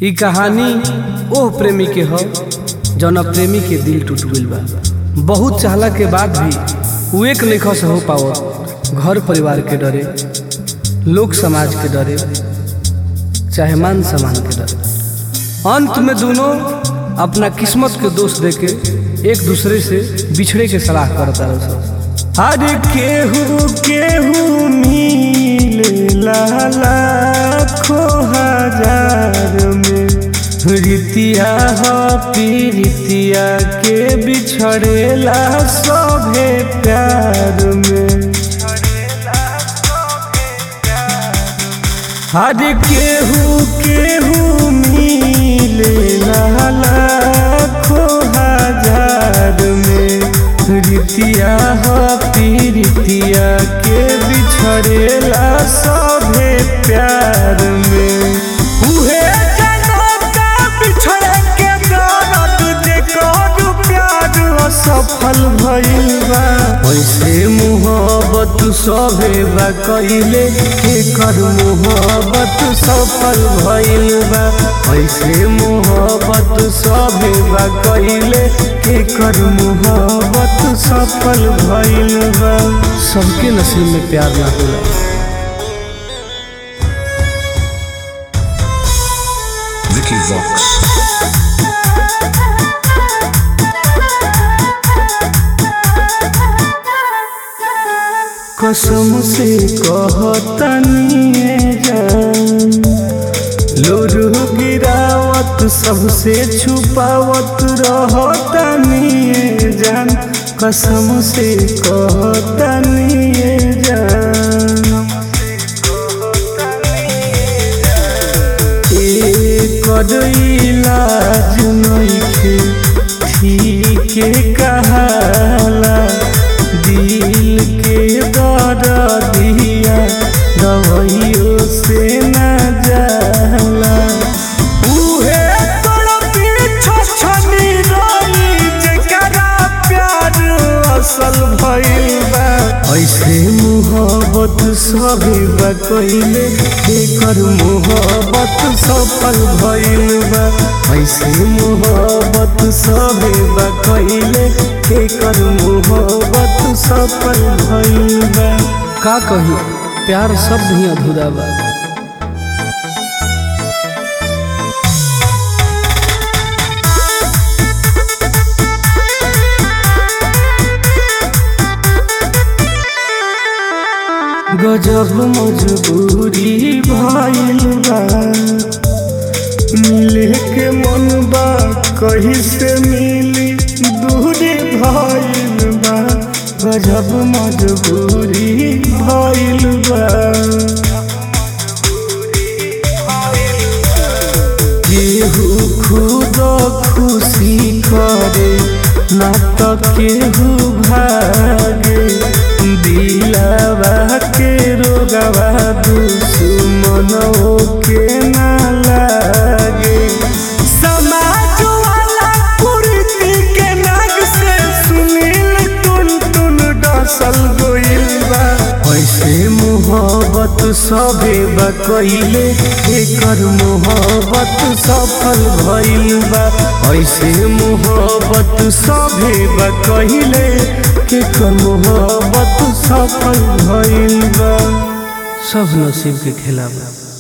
ई कहानी ओह प्रेमी के हो जौना प्रेमी के दिल टूट गइल बा। बहुत चाहला के बाद भी वो एक नइखा से हो पावत। घर परिवार के डरे, लोग समाज के डरे, चाहे मान सम्मान के डरे, अंत में दोनों अपना किस्मत के दोष देके एक दूसरे से बिछड़े के सलाह करता रहे। अरे केहू केहू मिलेला लाखों हजार में, रीतिया हो पीरितिया के बिछड़ेला सभे प्यार में। अरे केहू केहू मिलेला लाखों हजार में, रीतिया हो पीरितिया के बिछड़ेला सभे प्यार में। उहे जनता बिछड़े के दर्द देखो प्यार असफल भइल बा। ऐसे मोहब्बत सभे बा कइले, एकर मोहब्बत सफल भइल बा। ऐसे मोहब्बत सभे बा कइले, एकर मोहब्बत सफल भइल बा। सबके नसीब में प्यार ना होला। Vicky Vox. कसम से कहतनी जान, लोरू गिरावत सबसे छुपावत रहतनी जान। कसम से कहतनी जान, एकर इलाज नइखे ठीके कहाला। दिल के दर्दिया दवाइयों से न जाला। उहे तड़पी छछनी रोई जेकरा प्यार असल भइल बा। ऐसे मोहब्बत सभे बा कइले, एकर मोहब्बत सफल भइल बा। ऐसे मोहब्बत सभे बा कइले, एकर मोहब्बत सफल भइल बा। का कही प्यार शब्द ही अधूरा बा। गजब मजबूरी भइल बा, मिले के मन बा कहीं से मिली दूरी भइल बा। गजब मजबूरी भइल बा, केहू खुद खुशी करे ना तो केहू भागे। दिलवा के रोगवा दुश्मनों के ना लागे। समाज वाला कुर्ती के नाग से सुनील टुन टुन डसल गइल बा। ऐसे मोहब्बत सभे बा कइले, एकर मोहब्बत सफल भइल बा। ऐसे मोहब्बत सभे बा कइले, एकर मोहब्बत सफल भइल बा। सब नसीब के खेला बा।